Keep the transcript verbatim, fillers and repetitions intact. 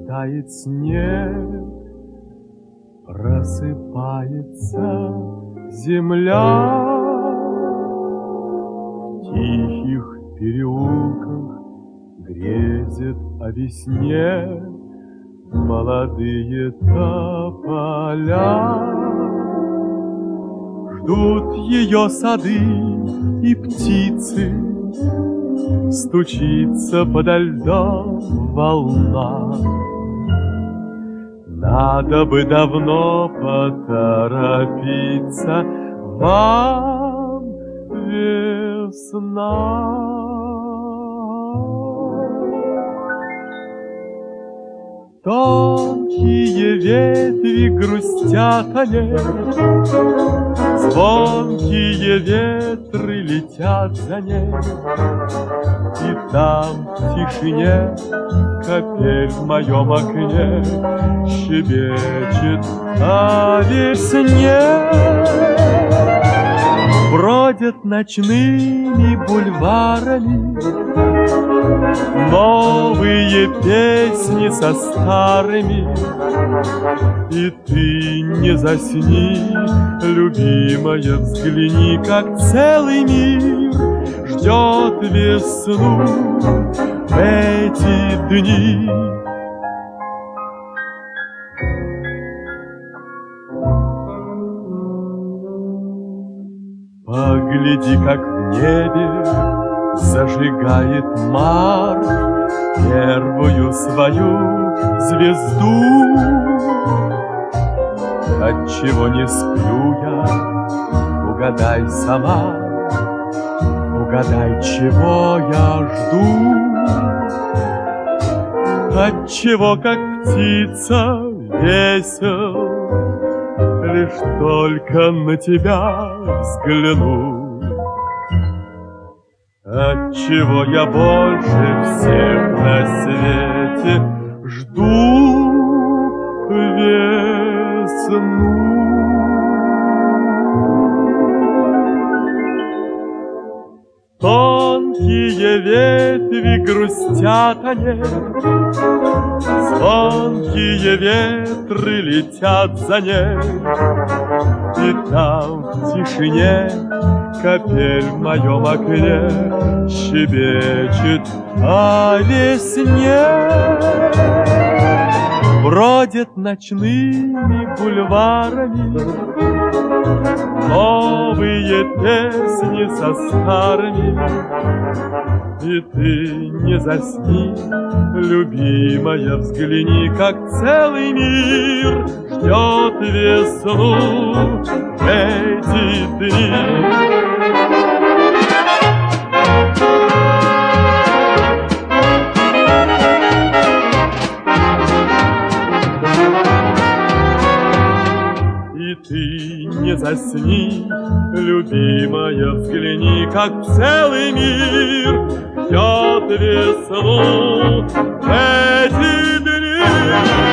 тает снег, просыпается земля. В тихих переулках грезит о весне молодые тополя. Ждут ее сады и птицы, стучится подо льдом волна. Надо бы давно поторопиться, вам весна. Тонкие ветви грустят о ней, звонкие ветры летят за ней. И там в тишине капель в моем окне щебечет о весне. Бродят ночными бульварами новые песни со старыми. И ты не засни, любимая, взгляни, как целый мир ждет весну в эти дни. Погляди, как в небе зажигает Марс первую свою звезду. Отчего не сплю я, угадай сама, угадай, чего я жду. Отчего, как птица, весел, лишь только на тебя взгляну. Отчего я больше всех на свете жду весну. Тонкие ветви грустят о ней, звонкие ветры летят за ней. И там в тишине капель в моем окне щебечет о весне. Бродят ночными бульварами новые песни со старыми. И ты не засни, любимая, взгляни, как целый мир ждет весну в эти дни. Ты не засни, любимая, взгляни, как целый мир ждет весну в эти дни.